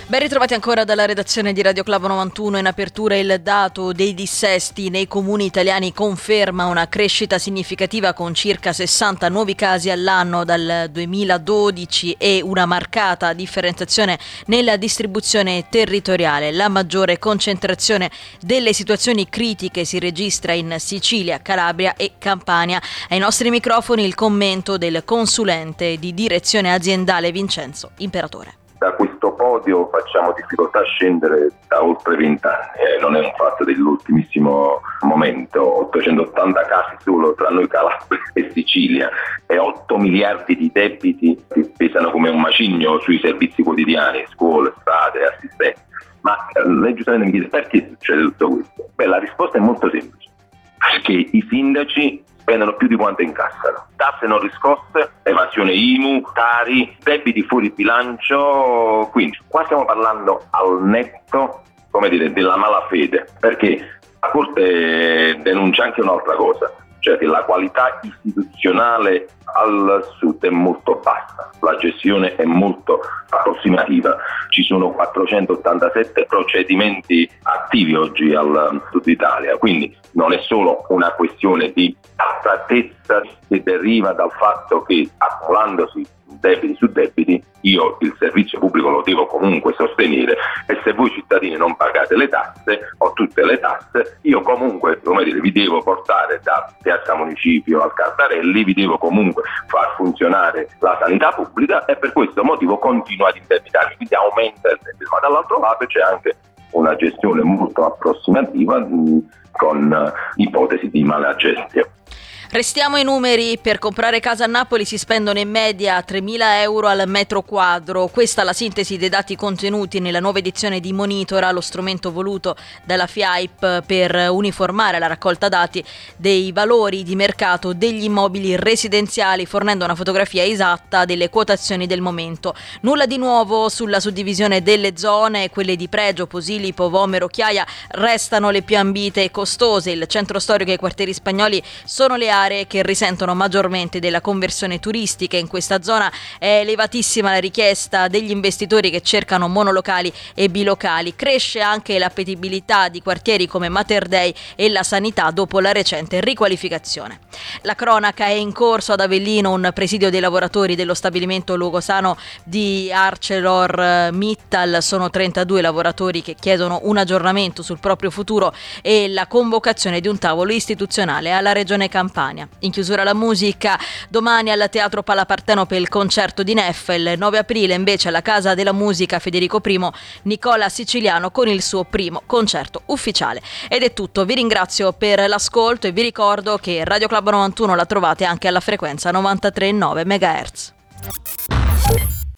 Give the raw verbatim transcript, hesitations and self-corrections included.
Ben ritrovati ancora dalla redazione di Radio Club novantuno. In apertura il dato dei dissesti nei comuni italiani conferma una crescita significativa con circa sessanta nuovi casi all'anno dal duemiladodici e una marcata differenziazione nella distribuzione territoriale. La maggiore concentrazione delle situazioni critiche si registra in Sicilia, Calabria e Campania. Ai nostri microfoni il commento del consulente di direzione aziendale Vincenzo Imperatore. Da questo podio facciamo difficoltà a scendere da oltre vent'anni, eh, non è un fatto dell'ultimissimo momento. ottocentottanta casi solo tra noi Calabria e Sicilia e otto miliardi di debiti che pesano come un macigno sui servizi quotidiani, scuole, strade, assistenza. Ma eh, lei giustamente mi chiede perché succede tutto questo? Beh, la risposta è molto semplice, perché i sindaci spendono più di quanto incassano. Tasse non riscosse, evasione I M U, Tari, debiti fuori bilancio, quindi qua stiamo parlando al netto, come dire, della malafede, perché la Corte denuncia anche un'altra cosa, cioè che la qualità istituzionale al sud è molto bassa, la gestione è molto approssimativa, ci sono quattrocentottantasette procedimenti attivi oggi al sud Italia, quindi non è solo una questione di astrattezza che deriva dal fatto che accumulandosi debiti su debiti io il servizio pubblico lo devo comunque sostenere e se voi cittadini non pagate le tasse o tutte le tasse io comunque, come dire, vi devo portare da Piazza Municipio al Cardarelli, vi devo comunque far funzionare la sanità pubblica e per questo motivo continuo ad indebitarmi, quindi aumenta il debito, ma dall'altro lato c'è anche una gestione molto approssimativa mh, con uh, ipotesi di mala gestione. Restiamo ai numeri. Per comprare casa a Napoli si spendono in media tremila euro al metro quadro. Questa è la sintesi dei dati contenuti nella nuova edizione di Monitora, lo strumento voluto dalla F I A P per uniformare la raccolta dati dei valori di mercato degli immobili residenziali, fornendo una fotografia esatta delle quotazioni del momento. Nulla di nuovo sulla suddivisione delle zone, quelle di Pregio, Posilipo, Vomero, Chiaia restano le più ambite e costose. Il centro storico e i quartieri spagnoli sono le aree che risentono maggiormente della conversione turistica. In questa zona è elevatissima la richiesta degli investitori che cercano monolocali e bilocali. Cresce anche l'appetibilità di quartieri come Mater Dei e la sanità dopo la recente riqualificazione. La cronaca è in corso ad Avellino, un presidio dei lavoratori dello stabilimento Lugosano di ArcelorMittal. Sono trentadue lavoratori che chiedono un aggiornamento sul proprio futuro e la convocazione di un tavolo istituzionale alla Regione Campania. In chiusura la musica, domani al Teatro Palapartenope il concerto di Neff, il nove aprile invece alla Casa della Musica Federico I Nicola Siciliano con il suo primo concerto ufficiale. Ed è tutto, vi ringrazio per l'ascolto e vi ricordo che Radio Club novantuno la trovate anche alla frequenza novantatré virgola nove megahertz.